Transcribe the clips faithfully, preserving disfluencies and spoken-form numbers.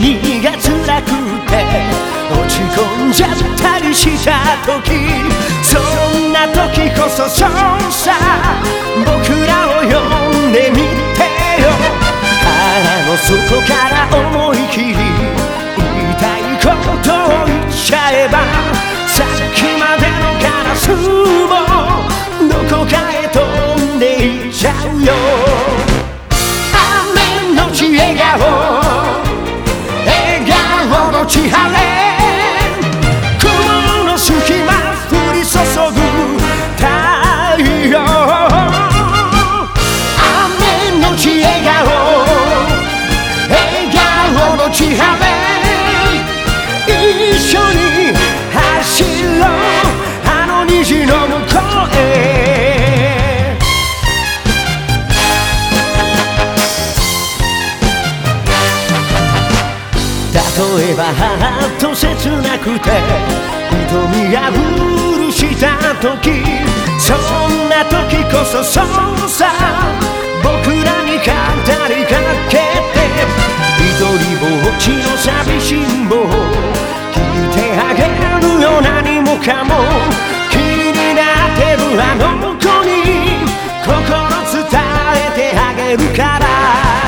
何が辛くて落ち込んじゃったりした時、そんな時こそそうさ、僕らを呼んでみてよ。腹の底から思い切り言いたいことを言っちゃえば、さっきまでのガラスもどこかへ飛んでいっちゃうよ。雨のち笑顔、笑顔のち晴れ、雲の隙間降り注ぐ太陽。雨のち笑顔、笑顔のち晴れ、一緒に走ろうあの虹の向こうへ。例えばハート切なくて瞳がうるした時、そんな時こそそうさ、僕らに語りかけて、一人ぼっちの寂しんぼを聞いてあげるよ。何もかも気になってるあの子に心伝えてあげるから。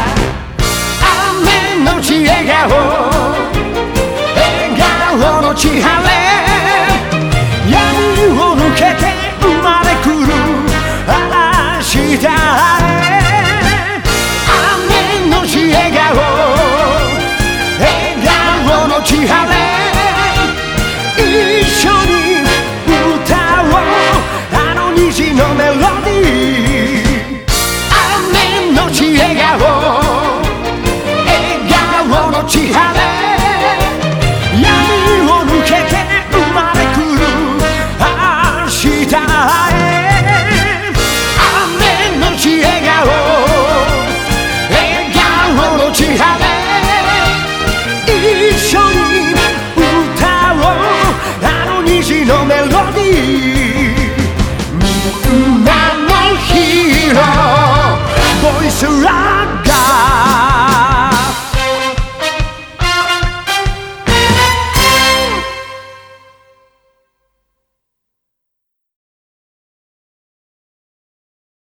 雨のち笑顔、笑顔のち晴れ、闇を抜けて生まれくる明日へ。雨のち笑顔、笑顔のち晴れ、一緒に歌おうあの虹のメロディー。雨のち笑顔、笑顔のち晴れ、闇を抜けて生まれくる明日へ。雨のち笑顔、笑顔のち晴れ、一緒に歌おうあの虹のメロディー。みんなのヒーローボイスラ